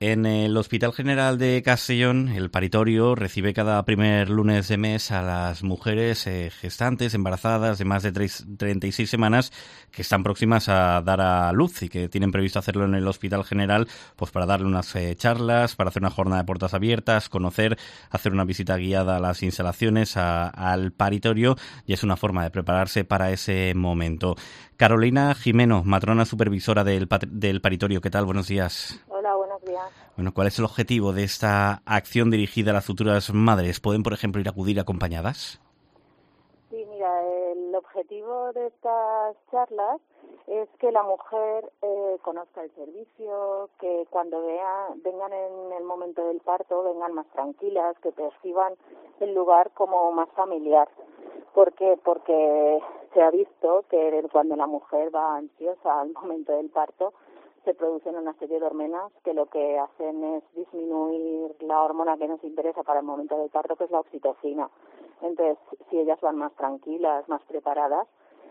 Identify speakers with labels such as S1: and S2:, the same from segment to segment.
S1: En el Hospital General de Castellón, el paritorio recibe cada primer lunes de mes a las mujeres gestantes, embarazadas de más de 36 semanas que están próximas a dar a luz y que tienen previsto hacerlo en el Hospital General, pues para darle unas charlas, para hacer una jornada de puertas abiertas, conocer, hacer una visita guiada a las instalaciones, al paritorio, y es una forma de prepararse para ese momento. Carolina Jimeno, matrona supervisora del paritorio, ¿qué tal? Buenos días.
S2: Hola, buenos días.
S1: Bueno, ¿cuál es el objetivo de esta acción dirigida a las futuras madres? ¿Pueden, por ejemplo, ir a acudir acompañadas?
S2: Sí, mira, el objetivo de estas charlas es que la mujer conozca el servicio, que cuando vengan en el momento del parto, vengan más tranquilas, que perciban el lugar como más familiar. ¿Por qué? Porque se ha visto que cuando la mujer va ansiosa al momento del parto, se producen una serie de hormonas que lo que hacen es disminuir la hormona que nos interesa para el momento del parto, que es la oxitocina. Entonces, si ellas van más tranquilas, más preparadas,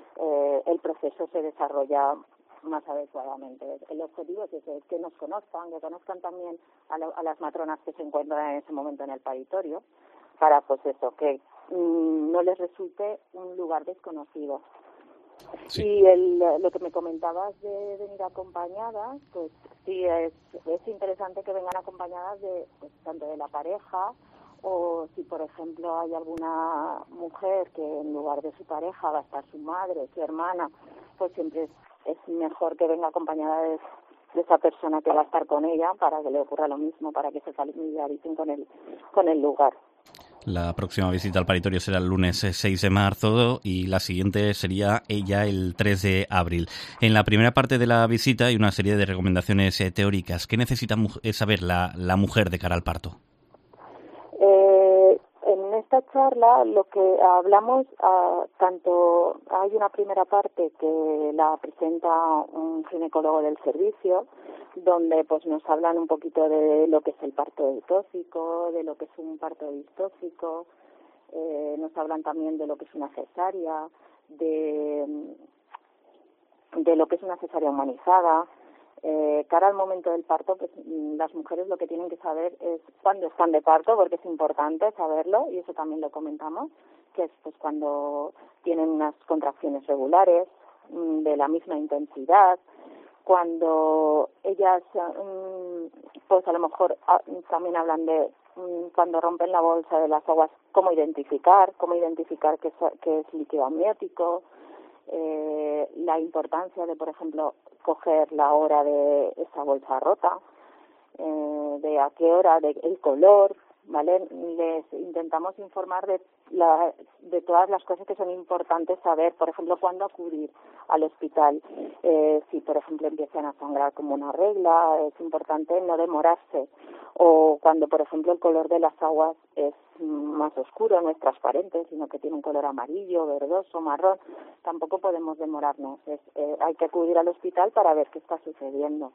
S2: el proceso se desarrolla más adecuadamente. El objetivo es ese, que nos conozcan, que conozcan también a las matronas que se encuentran en ese momento en el paritorio, para pues eso, que no les resulte un lugar desconocido. Sí. Y lo que me comentabas de venir acompañadas, pues sí, es interesante que vengan acompañadas de pues, tanto de la pareja, o si por ejemplo hay alguna mujer que en lugar de su pareja va a estar su madre, su hermana, pues siempre es mejor que venga acompañada de esa persona que va a estar con ella, para que le ocurra lo mismo, para que se familiaricen con el lugar.
S1: La próxima visita al paritorio será el lunes 6 de marzo y la siguiente sería ella el 3 de abril. En la primera parte de la visita hay una serie de recomendaciones teóricas. ¿Qué necesita saber la mujer de cara al parto?
S2: En esta charla lo que hablamos, tanto hay una primera parte que la presenta un ginecólogo del servicio, donde pues nos hablan un poquito de lo que es el parto eutóxico, de lo que es un parto distóxico, nos hablan también de lo que es una cesárea, de lo que es una cesárea humanizada. Cara al momento del parto, pues las mujeres lo que tienen que saber es cuándo están de parto, porque es importante saberlo, y eso también lo comentamos, que es pues cuando tienen unas contracciones regulares, de la misma intensidad, cuando ellas pues a lo mejor también hablan de cuando rompen la bolsa de las aguas, cómo identificar que es líquido amniótico, la importancia de, por ejemplo, coger la hora de esa bolsa rota, de a qué hora, el color, ¿vale? Les intentamos informar de todas las cosas que son importantes saber, por ejemplo, cuándo acudir al hospital, si por ejemplo empiezan a sangrar como una regla, es importante no demorarse, o cuando por ejemplo el color de las aguas es más oscuro, no es transparente, sino que tiene un color amarillo, verdoso, marrón, tampoco podemos demorarnos, hay que acudir al hospital para ver qué está sucediendo.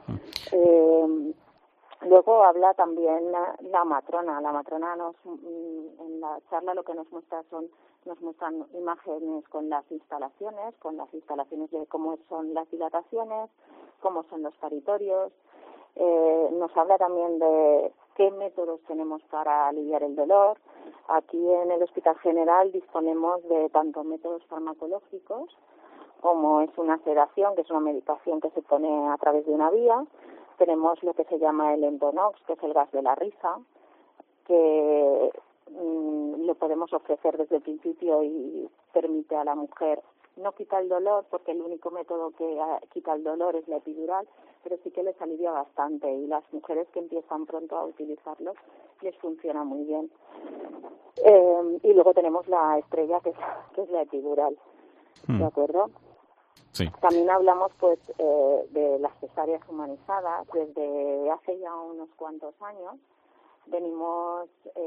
S2: Luego habla también la matrona. La matrona en la charla lo que nos muestran imágenes con las instalaciones de cómo son las dilataciones, cómo son los paritorios. Nos habla también de qué métodos tenemos para aliviar el dolor. Aquí en el Hospital General disponemos de tanto métodos farmacológicos, como es una sedación, que es una medicación que se pone a través de una vía. Tenemos lo que se llama el Entonox, que es el gas de la risa, que lo podemos ofrecer desde el principio y permite a la mujer, no quita el dolor, porque el único método que quita el dolor es la epidural, pero sí que les alivia bastante, y las mujeres que empiezan pronto a utilizarlo les funciona muy bien. Y luego tenemos la estrella, que es la epidural, ¿de acuerdo?
S1: Sí.
S2: También hablamos pues de las cesáreas humanizadas. Desde hace ya unos cuantos años venimos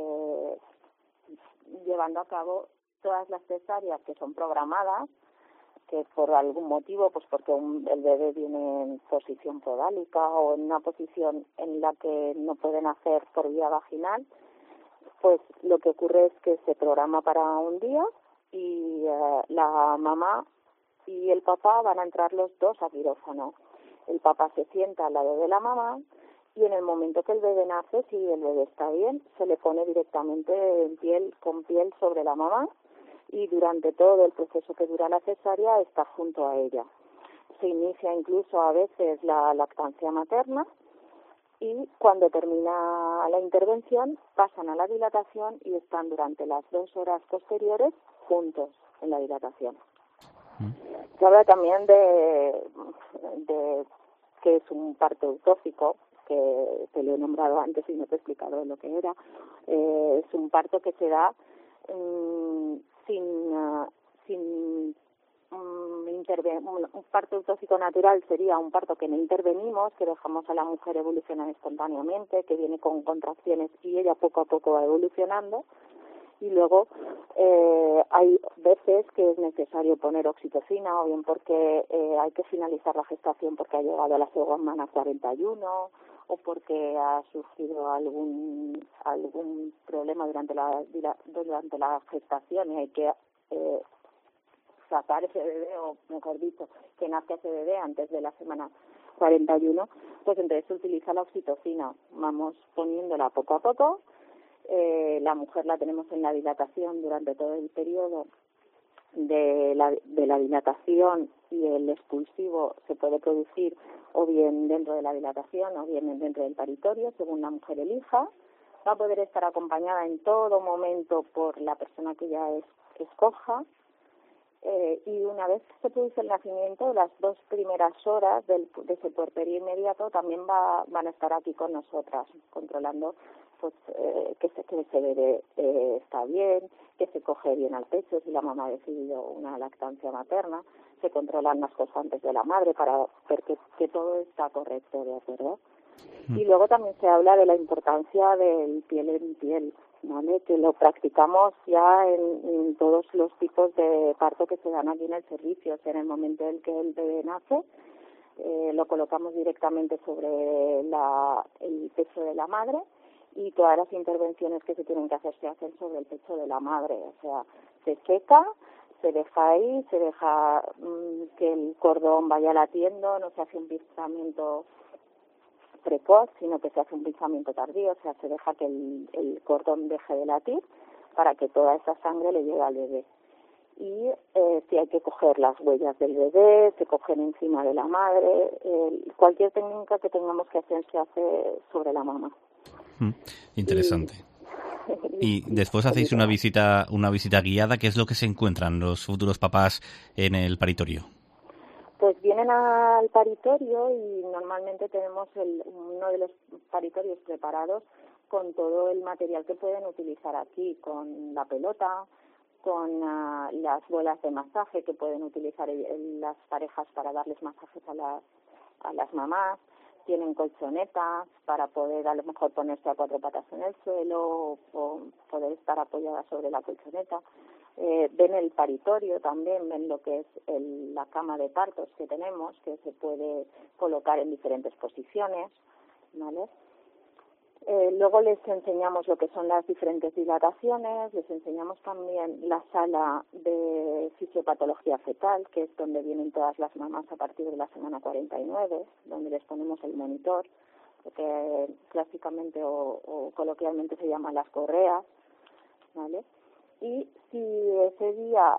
S2: llevando a cabo todas las cesáreas que son programadas, que por algún motivo, pues porque el bebé viene en posición podálica o en una posición en la que no pueden hacer por vía vaginal, pues lo que ocurre es que se programa para un día y la mamá y el papá van a entrar los dos a quirófano. El papá se sienta al lado de la mamá y en el momento que el bebé nace, si el bebé está bien, se le pone directamente con piel sobre la mamá, y durante todo el proceso que dura la cesárea está junto a ella. Se inicia incluso a veces la lactancia materna, y cuando termina la intervención pasan a la dilatación y están durante las 2 horas posteriores juntos en la dilatación. Se habla también de que es un parto eutófico, que te lo he nombrado antes y no te he explicado lo que era. Es un parto que se da un parto eutófico natural sería un parto que no intervenimos, que dejamos a la mujer evolucionar espontáneamente, que viene con contracciones y ella poco a poco va evolucionando. Y luego hay veces que es necesario poner oxitocina, o bien porque hay que finalizar la gestación porque ha llegado a la semana 41, o porque ha surgido algún problema durante la gestación y hay que sacar ese bebé, o mejor dicho, que nazca ese bebé antes de la semana 41, pues entonces se utiliza la oxitocina. Vamos poniéndola poco a poco. La mujer la tenemos en la dilatación durante todo el periodo de la dilatación, y el expulsivo se puede producir o bien dentro de la dilatación o bien dentro del paritorio, según la mujer elija. Va a poder estar acompañada en todo momento por la persona que ella escoja. Y una vez que se produce el nacimiento, las 2 primeras horas de ese puerperio inmediato también van a estar aquí con nosotras, controlando pues que ese bebé está bien, que se coge bien al pecho si la mamá ha decidido una lactancia materna, se controlan las constantes de la madre para ver que todo está correcto, ¿de acuerdo? Y luego también se habla de la importancia del piel en piel, ¿vale? Que lo practicamos ya en todos los tipos de parto que se dan aquí en el servicio. O sea, en el momento en que el bebé nace, lo colocamos directamente sobre el pecho de la madre, y todas las intervenciones que se tienen que hacer se hacen sobre el pecho de la madre. O sea, se seca, se deja ahí, se deja que el cordón vaya latiendo, no se hace un pinzamiento precoz, sino que se hace un pinzamiento tardío. O sea, se deja que el cordón deje de latir para que toda esa sangre le llegue al bebé. Y si hay que coger las huellas del bebé, se cogen encima de la madre, cualquier técnica que tengamos que hacer se hace sobre la mamá.
S1: Interesante. Y después hacéis una visita guiada. ¿Qué es lo que se encuentran los futuros papás en el paritorio?
S2: Pues vienen al paritorio y normalmente tenemos uno de los paritorios preparados con todo el material que pueden utilizar aquí, con la pelota, con las bolas de masaje que pueden utilizar las parejas para darles masajes a las mamás. Tienen colchonetas para poder a lo mejor ponerse a 4 patas en el suelo o poder estar apoyadas sobre la colchoneta. Ven el paritorio también, ven lo que es la cama de partos que tenemos, que se puede colocar en diferentes posiciones, ¿vale? Luego les enseñamos lo que son las diferentes dilataciones, les enseñamos también la sala de fisiopatología fetal, que es donde vienen todas las mamás a partir de la semana 49, donde les ponemos el monitor, lo que clásicamente o coloquialmente se llaman las correas, ¿vale? Y si ese día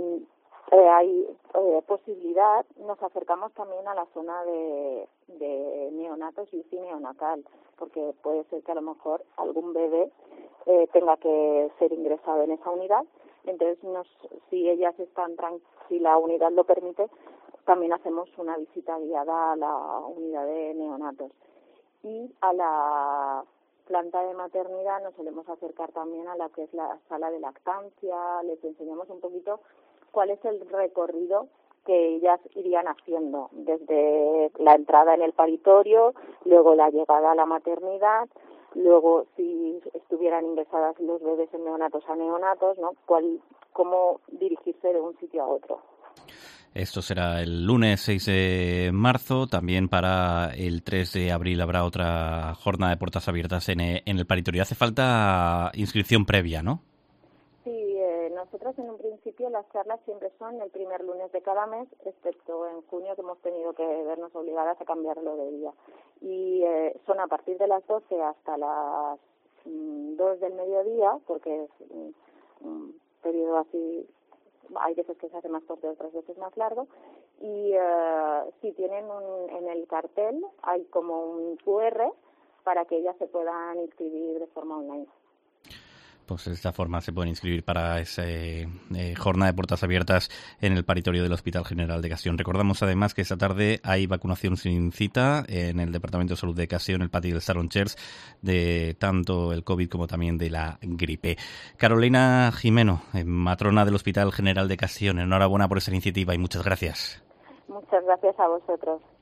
S2: hay posibilidad, nos acercamos también a la zona de neonatos y UCI neonatal, porque puede ser que a lo mejor algún bebé tenga que ser ingresado en esa unidad. Entonces, si ellas están si la unidad lo permite, también hacemos una visita guiada a la unidad de neonatos. Y a la planta de maternidad nos solemos acercar también a la que es la sala de lactancia, les enseñamos un poquito cuál es el recorrido que ellas irían haciendo, desde la entrada en el paritorio, luego la llegada a la maternidad, luego si estuvieran ingresadas los bebés en neonatos a neonatos, ¿no? Cómo dirigirse de un sitio a otro.
S1: Esto será el lunes 6 de marzo. También para el 3 de abril habrá otra jornada de puertas abiertas en el paritorio. Hace falta inscripción previa, ¿no?
S2: Sí, nosotros en un principio las charlas siempre son el primer lunes de cada mes, excepto en junio que hemos tenido que vernos obligadas a cambiarlo de día. Y son a partir de las 12 hasta las 2 del mediodía, porque es un periodo así, hay veces que se hace más corto, otras veces más largo, y si tienen en el cartel hay como un QR para que ellas se puedan inscribir de forma online.
S1: Pues de esta forma se pueden inscribir para esa jornada de puertas abiertas en el paritorio del Hospital General de Castellón. Recordamos además que esta tarde hay vacunación sin cita en el Departamento de Salud de Castellón, en el patio del Sharon Church, de tanto el COVID como también de la gripe. Carolina Jimeno, matrona del Hospital General de Castellón, enhorabuena por esa iniciativa y muchas gracias.
S2: Muchas gracias a vosotros.